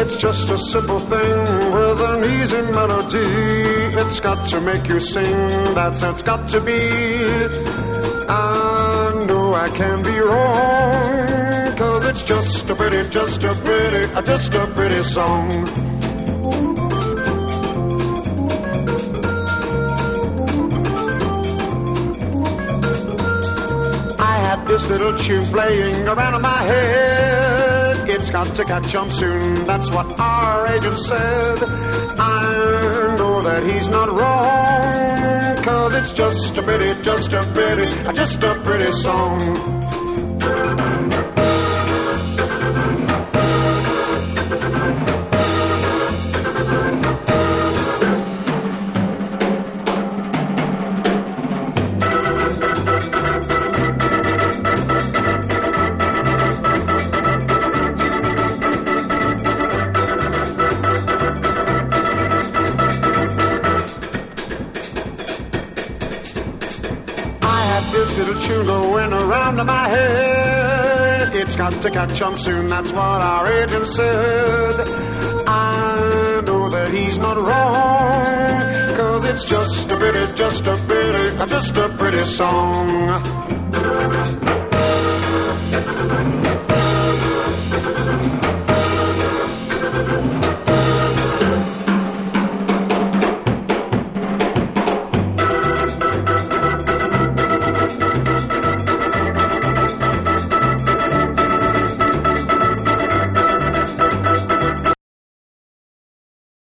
It's just a simple thing with an easy melody. It's got to make you sing, that's how it's got to be. I know I can be wrong, 'cause it's just a pretty song. This little tune playing around in my head. It's got to catch on soon, that's what our agent said. I know that he's not wrong, 'cause it's just a pretty song. This little tune going around in my head. It's got to catch on soon, that's what our agent said. I know that he's not wrong, 'cause it's just a pretty song.